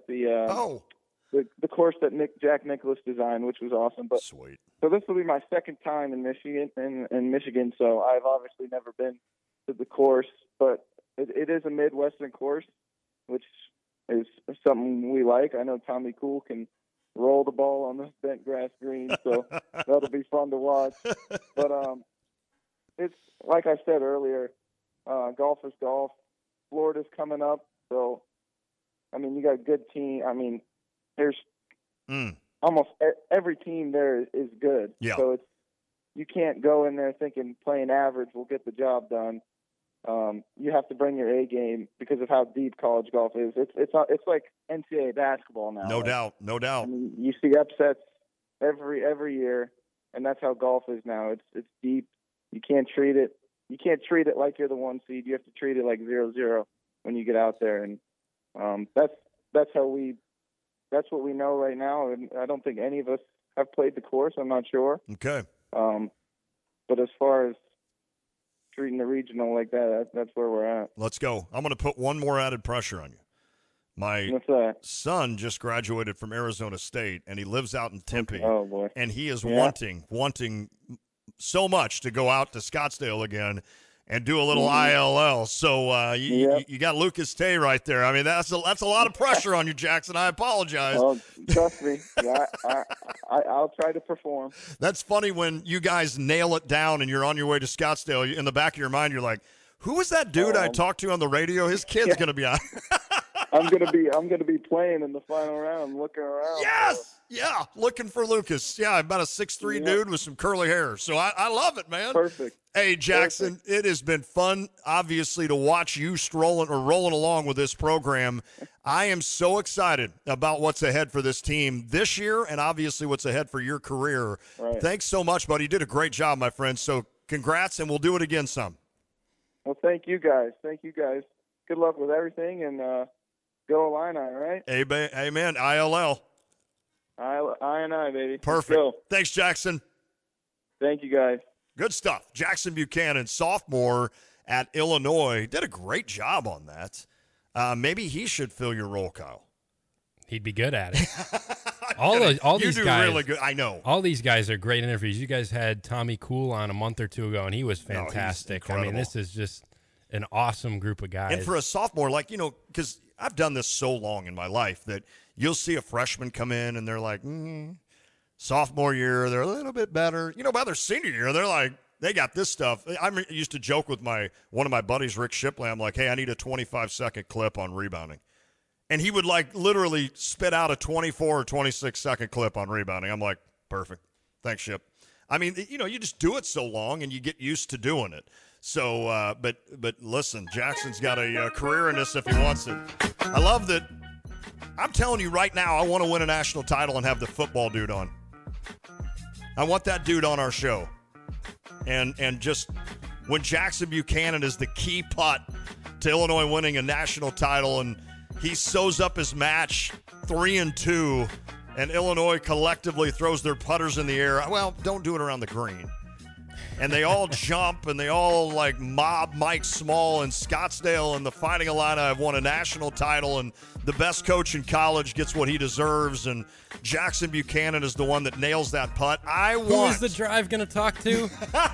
the course that Jack Nicklaus designed, which was awesome. But sweet. So this will be my second time in Michigan. So I've obviously never been to the course, but it is a Midwestern course, which is something we like. I know Tommy Cool can roll the ball on this bent grass green, so that'll be fun to watch. But it's like I said earlier, golf is golf. Florida's coming up, so you got a good team. There's almost every team there is good. Yeah. So you can't go in there thinking playing average will get the job done. You have to bring your A game because of how deep college golf is. It's like NCAA basketball now. No doubt. You see upsets every year, and that's how golf is now. It's deep. You can't treat it like you're the 1 seed. You have to treat it like 0-0 when you get out there, and that's what we know right now. And I don't think any of us have played the course. I'm not sure. Okay. But as far as treating the regional like that's where we're at. Let's go. I'm going to put one more added pressure on you. My son just graduated from Arizona State, and he lives out in Tempe. Oh, boy. And he is wanting so much to go out to Scottsdale again and do a little ILL. So you got Lucas Tay right there. That's a lot of pressure on you, Jackson. I apologize. Oh, trust me. I'll try to perform. That's funny when you guys nail it down and you're on your way to Scottsdale. In the back of your mind, you're like, who was that dude I talked to on the radio? His kid's going to be on. I'm gonna be playing in the final round, looking around. Yes, yeah, looking for Lucas. Yeah, about a 6'3" dude with some curly hair. So I love it, man. Perfect. Hey, Jackson, It has been fun, obviously, to watch you rolling along with this program. I am so excited about what's ahead for this team this year, and obviously what's ahead for your career. Right. Thanks so much, buddy. You did a great job, my friend. So congrats, and we'll do it again some. Well, thank you guys. Good luck with everything, and go Illini, right? Amen. ILL. I, baby. Perfect. Thanks, Jackson. Thank you, guys. Good stuff. Jackson Buchanan, sophomore at Illinois, did a great job on that. Maybe he should fill your role, Kyle. He'd be good at it. all these guys, really good. I know. All these guys are great interviews. You guys had Tommy Cool on a month or two ago, and he was fantastic. I mean, this is just an awesome group of guys. And for a sophomore, because I've done this so long in my life that you'll see a freshman come in and they're like, sophomore year, they're a little bit better. By their senior year, they're like, they got this stuff. I used to joke with one of my buddies, Rick Shipley. I'm like, hey, I need a 25-second clip on rebounding. And he would literally spit out a 24 or 26-second clip on rebounding. I'm like, perfect. Thanks, Ship. I mean, you just do it so long and you get used to doing it. So, but listen, Jackson's got a career in this if he wants it. I love that. I'm telling you right now, I want to win a national title and have the football dude on. I want that dude on our show. And just when Jackson Buchanan is the key putt to Illinois winning a national title, and he sews up his match 3-2, and Illinois collectively throws their putters in the air. Well, don't do it around the green. And they all jump, and they all mob Mike Small and Scottsdale, and the Fighting Illini have won a national title, and the best coach in college gets what he deserves, and Jackson Buchanan is the one that nails that putt. Who is the drive going to talk to?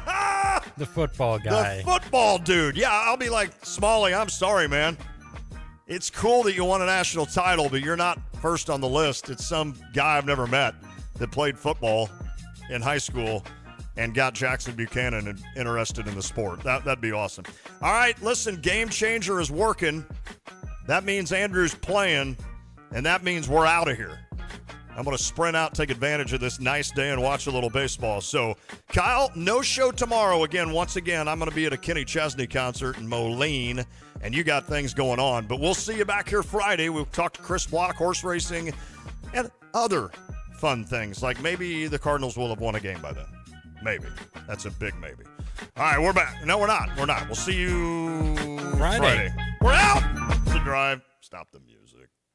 The football guy. The football dude. Yeah, I'll be like, Smalley, I'm sorry, man. It's cool that you won a national title, but you're not first on the list. It's some guy I've never met that played football in high school and got Jackson Buchanan interested in the sport. That'd be awesome. All right, listen, Game Changer is working. That means Andrew's playing, and that means we're out of here. I'm going to sprint out, take advantage of this nice day, and watch a little baseball. So, Kyle, no show tomorrow. Once again, I'm going to be at a Kenny Chesney concert in Moline, and you got things going on. But we'll see you back here Friday. We'll talk to Chris Block, horse racing, and other fun things. Like maybe the Cardinals will have won a game by then. Maybe. That's a big maybe. All right, we're back. No, we're not. We'll see you Friday. We're out. It's The Drive. Stop the music.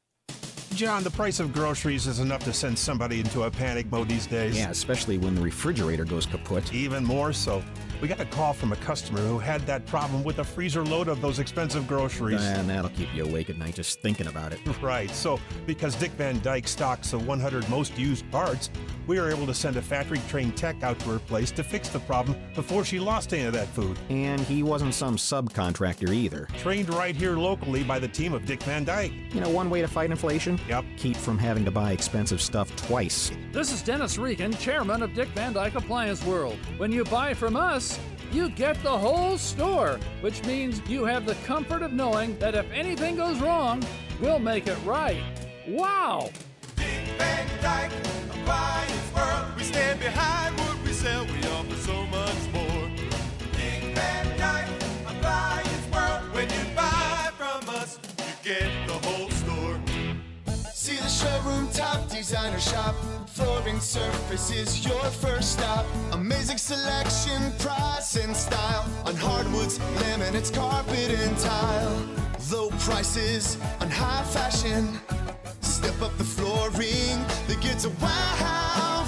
John, the price of groceries is enough to send somebody into a panic mode these days. Yeah, especially when the refrigerator goes kaput. Even more so. We got a call from a customer who had that problem with a freezer load of those expensive groceries. And that'll keep you awake at night just thinking about it. Right. So, because Dick Van Dyke stocks the 100 most used parts, we were able to send a factory-trained tech out to her place to fix the problem before she lost any of that food. And he wasn't some subcontractor either. Trained right here locally by the team of Dick Van Dyke. You know one way to fight inflation? Yep. Keep from having to buy expensive stuff twice. This is Dennis Regan, chairman of Dick Van Dyke Appliance World. When you buy from us, you get the whole store, which means you have the comfort of knowing that if anything goes wrong, we'll make it right. Wow! Dick Van Dyke Appliance World. We stand behind what we sell. We offer so much more. Dick Van Dyke Appliance World. When you buy from us, you get the whole store. See the showroom top designer shop. Flooring Surface is your first stop. Amazing selection, price, and style on hardwoods, laminates, carpet, and tile. Low prices on high fashion. Step up the flooring that gets a wow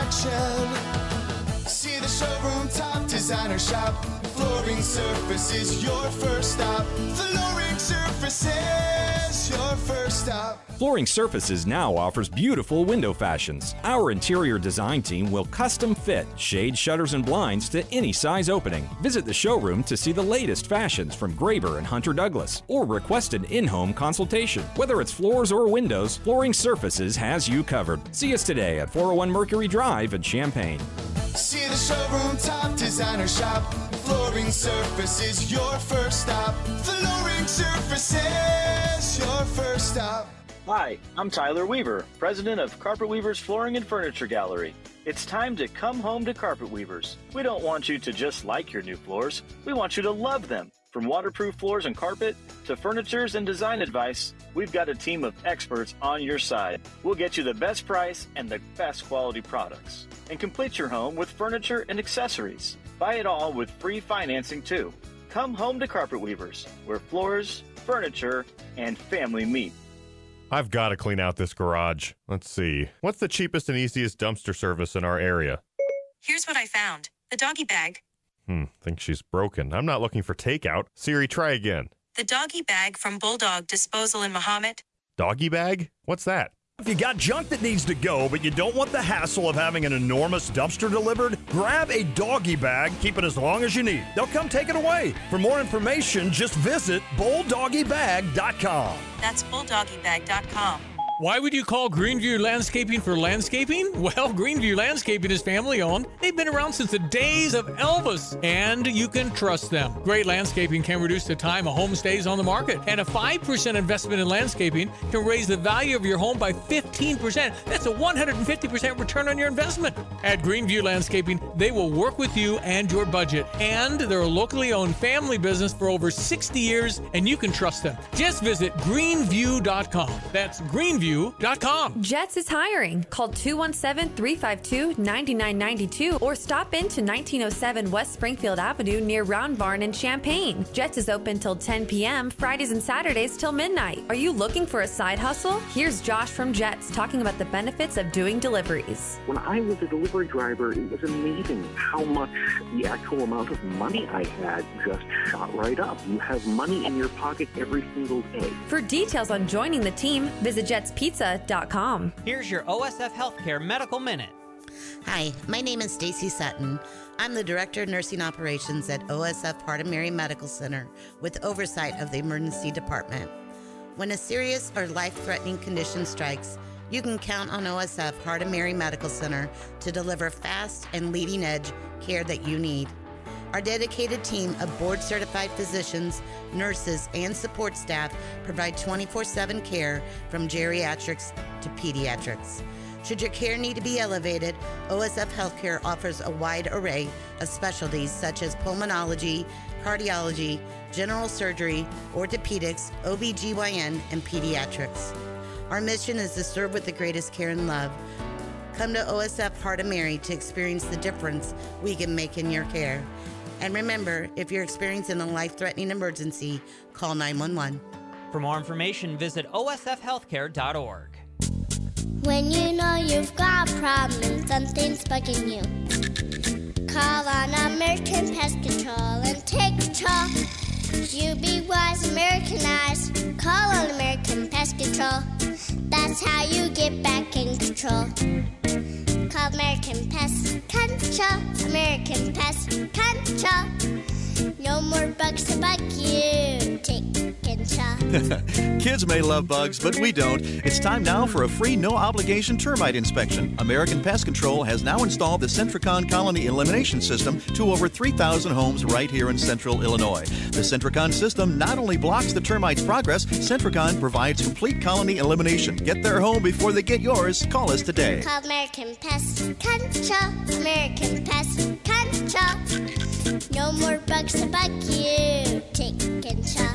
reaction. See the showroom top designer shop. Flooring Surface is your first stop. Flooring Surface is your first stop. Flooring Surfaces now offers beautiful window fashions. Our interior design team will custom fit shade, shutters, and blinds to any size opening. Visit the showroom to see the latest fashions from Graber and Hunter Douglas, or request an in-home consultation. Whether it's floors or windows, Flooring Surfaces has you covered. See us today at 401 Mercury Drive in Champaign. See the showroom top designer shop. Flooring Surfaces, your first stop. Flooring Surfaces, your first stop. Hi, I'm Tyler Weaver, president of Carpet Weavers Flooring and Furniture Gallery. It's time to come home to Carpet Weavers. We don't want you to just like your new floors. We want you to love them. From waterproof floors and carpet to furnitures and design advice, we've got a team of experts on your side. We'll get you the best price and the best quality products. And complete your home with furniture and accessories. Buy it all with free financing too. Come home to Carpet Weavers, where floors, furniture, and family meet. I've got to clean out this garage. Let's see. What's the cheapest and easiest dumpster service in our area? Here's what I found. The doggy bag. Think she's broken. I'm not looking for takeout. Siri, try again. The doggy bag from Bulldog Disposal in Mahomet. Doggy bag? What's that? If you got junk that needs to go, but you don't want the hassle of having an enormous dumpster delivered, grab a doggy bag, keep it as long as you need. They'll come take it away. For more information, just visit bulldoggybag.com. That's bulldoggybag.com. Why would you call Greenview Landscaping for landscaping? Well, Greenview Landscaping is family-owned. They've been around since the days of Elvis, and you can trust them. Great landscaping can reduce the time a home stays on the market, and a 5% investment in landscaping can raise the value of your home by 15%. That's a 150% return on your investment. At Greenview Landscaping, they will work with you and your budget, and they're a locally owned family business for over 60 years, and you can trust them. Just visit greenview.com. That's greenview.com. Jets is hiring. Call 217-352-9992 or stop into 1907 West Springfield Avenue near Round Barn in Champaign. Jets is open till 10 p.m. Fridays and Saturdays till midnight. Are you looking for a side hustle? Here's Josh from Jets talking about the benefits of doing deliveries. When I was a delivery driver, it was amazing how much the actual amount of money I had just shot right up. You have money in your pocket every single day. For details on joining the team, visit jetspizza.com. Here's your OSF Healthcare Medical Minute. Hi, my name is Stacy Sutton. I'm the Director of Nursing Operations at OSF Heart of Mary Medical Center with oversight of the Emergency Department. When a serious or life-threatening condition strikes, you can count on OSF Heart of Mary Medical Center to deliver fast and leading-edge care that you need. Our dedicated team of board-certified physicians, nurses, and support staff provide 24/7 care from geriatrics to pediatrics. Should your care need to be elevated, OSF Healthcare offers a wide array of specialties such as pulmonology, cardiology, general surgery, orthopedics, OBGYN, and pediatrics. Our mission is to serve with the greatest care and love. Come to OSF Heart of Mary to experience the difference we can make in your care. And remember, if you're experiencing a life-threatening emergency, call 911. For more information, visit osfhealthcare.org. When you know you've got a problem and something's bugging you, call on American Pest Control and take control. You be wise, Americanized. Call on American Pest Control. That's how you get back in control. Call American Pest Control. American Pest Control. No more bugs to bug you. Take control. Kids may love bugs, but we don't. It's time now for a free, no-obligation termite inspection. American Pest Control has now installed the Centricon Colony Elimination System to over 3,000 homes right here in central Illinois. The Centricon system not only blocks the termites' progress, Centricon provides complete colony elimination. Get their home before they get yours. Call us today. Call American Pest Control. American Pest Control. No more bugs to bug you. Take control.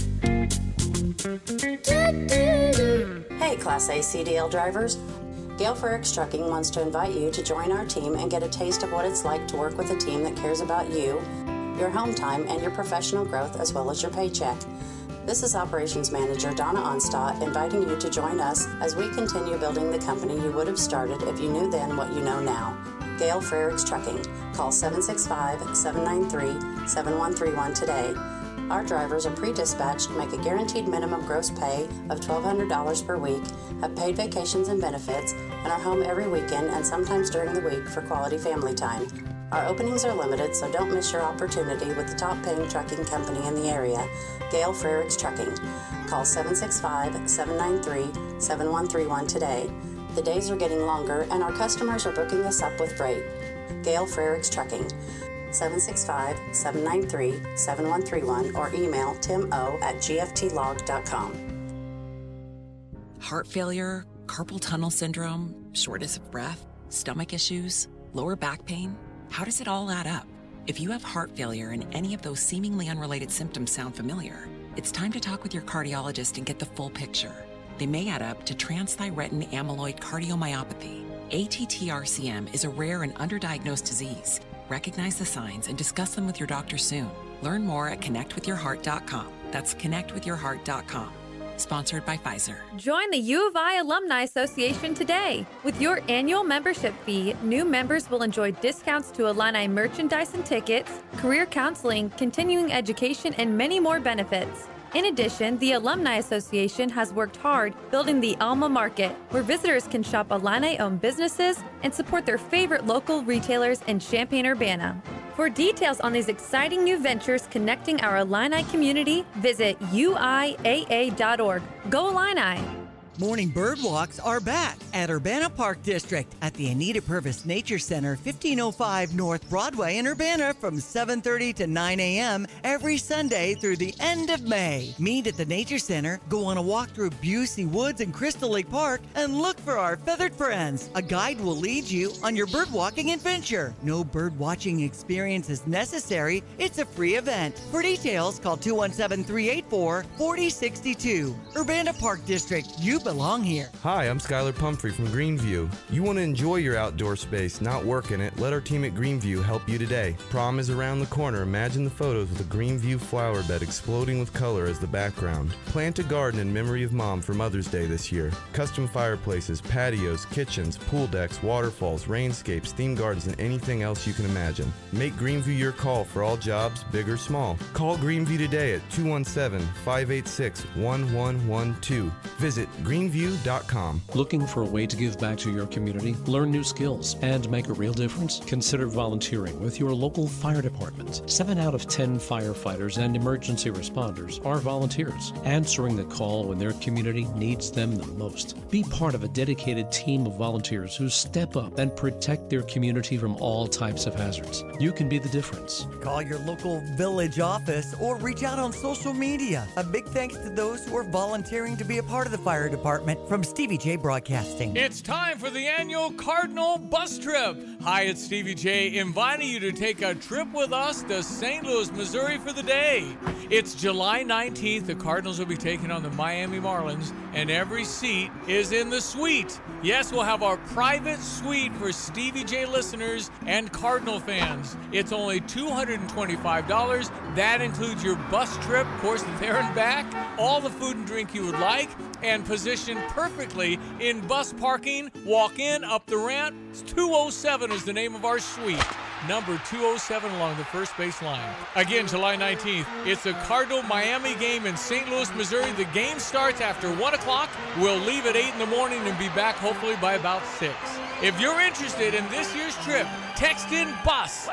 Hey, Class A CDL drivers. Gail Frericks Trucking wants to invite you to join our team and get a taste of what it's like to work with a team that cares about you, your home time, and your professional growth, as well as your paycheck. This is Operations Manager Donna Onstadt inviting you to join us as we continue building the company you would have started if you knew then what you know now. Gail Frericks Trucking. Call 765-793-7131 today. Our drivers are pre-dispatched, make a guaranteed minimum gross pay of $1,200 per week, have paid vacations and benefits, and are home every weekend and sometimes during the week for quality family time. Our openings are limited, so don't miss your opportunity with the top-paying trucking company in the area, Gail Frericks Trucking. Call 765-793-7131 today. The days are getting longer, and our customers are booking us up with freight. Gail Frericks Trucking. 765-793-7131 or email timo@gftlog.com. Heart failure, carpal tunnel syndrome, shortness of breath, stomach issues, lower back pain. How does it all add up? If you have heart failure and any of those seemingly unrelated symptoms sound familiar, it's time to talk with your cardiologist and get the full picture. They may add up to transthyretin amyloid cardiomyopathy. ATTR-CM is a rare and underdiagnosed disease. Recognize the signs and discuss them with your doctor soon. Learn more at connectwithyourheart.com. That's connectwithyourheart.com. Sponsored by Pfizer. Join the U of I Alumni Association today. With your annual membership fee, new members will enjoy discounts to Illini merchandise and tickets, career counseling, continuing education, and many more benefits. In addition, the Alumni Association has worked hard building the Alma Market, where visitors can shop Illini-owned businesses and support their favorite local retailers in Champaign-Urbana. For details on these exciting new ventures connecting our Illini community, visit uiaa.org. Go Illini! Morning bird walks are back at Urbana Park District at the Anita Purvis Nature Center, 1505 North Broadway in Urbana from 7:30 to 9 a.m. every Sunday through the end of May. Meet at the Nature Center, go on a walk through Busey Woods and Crystal Lake Park, and look for our feathered friends. A guide will lead you on your bird walking adventure. No bird watching experience is necessary. It's a free event. For details, call 217-384-4062. Urbana Park District, you belong here. Hi, I'm Skylar Pumphrey from Greenview. You want to enjoy your outdoor space, not work in it? Let our team at Greenview help you today. Prom is around the corner. Imagine the photos with a Greenview flower bed exploding with color as the background. Plant a garden in memory of Mom for Mother's Day this year. Custom fireplaces, patios, kitchens, pool decks, waterfalls, rainscapes, theme gardens, and anything else you can imagine. Make Greenview your call for all jobs, big or small. Call Greenview today at 217-586-1112. Visit greenview.com. Looking for a way to give back to your community, learn new skills, and make a real difference? Consider volunteering with your local fire department. 7 out of 10 firefighters and emergency responders are volunteers, answering the call when their community needs them the most. Be part of a dedicated team of volunteers who step up and protect their community from all types of hazards. You can be the difference. Call your local village office or reach out on social media. A big thanks to those who are volunteering to be a part of the fire department from Stevie J Broadcasting. It's time for the annual Cardinal Bus Trip. Hi, it's Stevie J, inviting you to take a trip with us to St. Louis, Missouri for the day. It's July 19th. The Cardinals will be taking on the Miami Marlins, and every seat is in the suite. Yes, we'll have our private suite for Stevie J listeners and Cardinal fans. It's only $225. That includes your bus trip, of course, there and back, all the food and drink you would like, and positioned perfectly in bus parking. Walk in, up the ramp. 207 is the name of our suite. Number 207 along the first base line. Again, July 19th, it's a Cardinal-Miami game in St. Louis, Missouri. The game starts after 1 o'clock. We'll leave at 8 in the morning and be back hopefully by about 6. If you're interested in this year's trip, text in BUS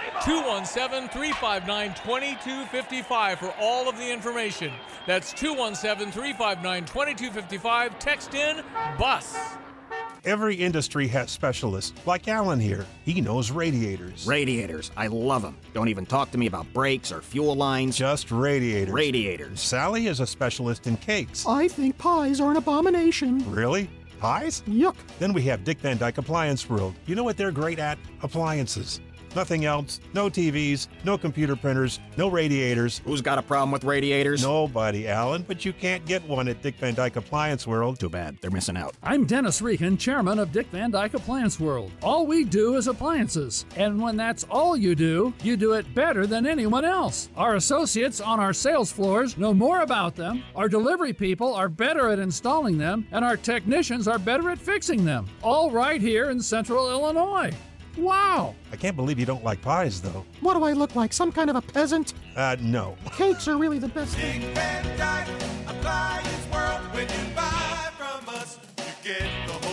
217-359-2255 for all of the information. That's 217-359-2255. Text in BUS. Every industry has specialists, like Alan here. He knows radiators. Radiators. I love them. Don't even talk to me about brakes or fuel lines. Just radiators. Radiators. Sally is a specialist in cakes. I think pies are an abomination. Really? Pies? Yuck. Then we have Dick Van Dyke Appliance World. You know what they're great at? Appliances. Nothing else. No TVs, no computer printers, no radiators. Who's got a problem with radiators? Nobody, Alan, but you can't get one at Dick Van Dyke Appliance World. Too bad. They're missing out. I'm Dennis Regan, chairman of Dick Van Dyke Appliance World. All we do is appliances. And when that's all you do it better than anyone else. Our associates on our sales floors know more about them, our delivery people are better at installing them, and our technicians are better at fixing them. All right here in Central Illinois. Wow! I can't believe you don't like pies, though. What do I look like, some kind of a peasant? No. Cakes are really the best Dick thing. Van Dyke Appliance World. When you buy from us, you get the whole